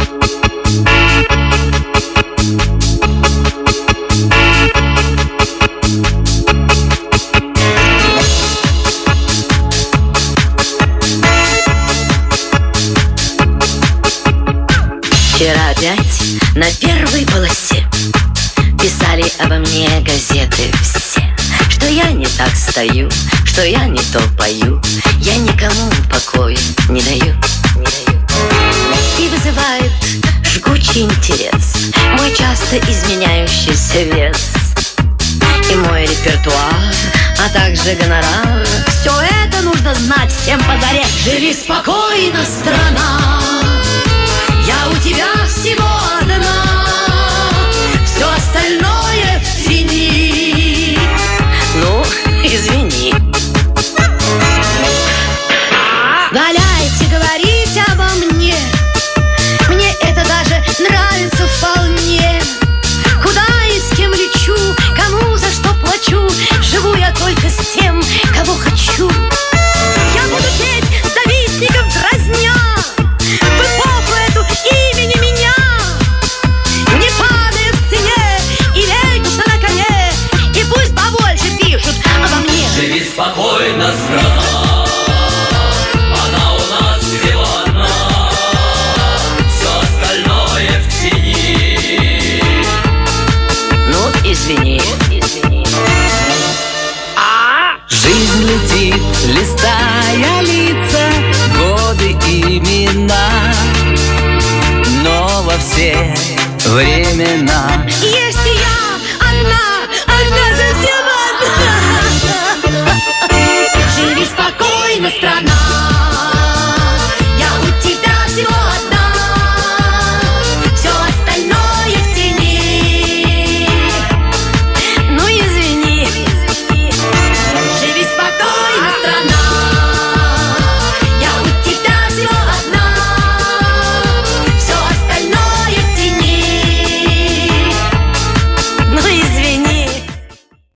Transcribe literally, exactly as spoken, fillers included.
Вчера опять на первой полосе писали обо мне газеты все, что я не так стою, что я не то пою, я никому покоя не даю, не даю. И вызывает жгучий интерес мой часто изменяющийся вес и мой репертуар, а также гонорар. Все это нужно знать всем позарез. Живи спокойно, страна, я у тебя всего одна, все остальное в тени. Ну, извини. Валяйте говорить обо мне, мне это даже нравится вполне. Куда и с кем лечу, кому за что плачу, живу я только с тем, кого хочу. Я буду петь завистников дразня в эпоху эту имени меня, не падая в цене и вечно на коне, и пусть побольше пишут обо мне. Живи спокойно, страна, она у нас всего одна, все остальное в тени. Ну, извини, извини. Жизнь летит, листая лица, годы, имена, но во все времена Есть и я одна, одна совсем одна. Живи спокойно, страна.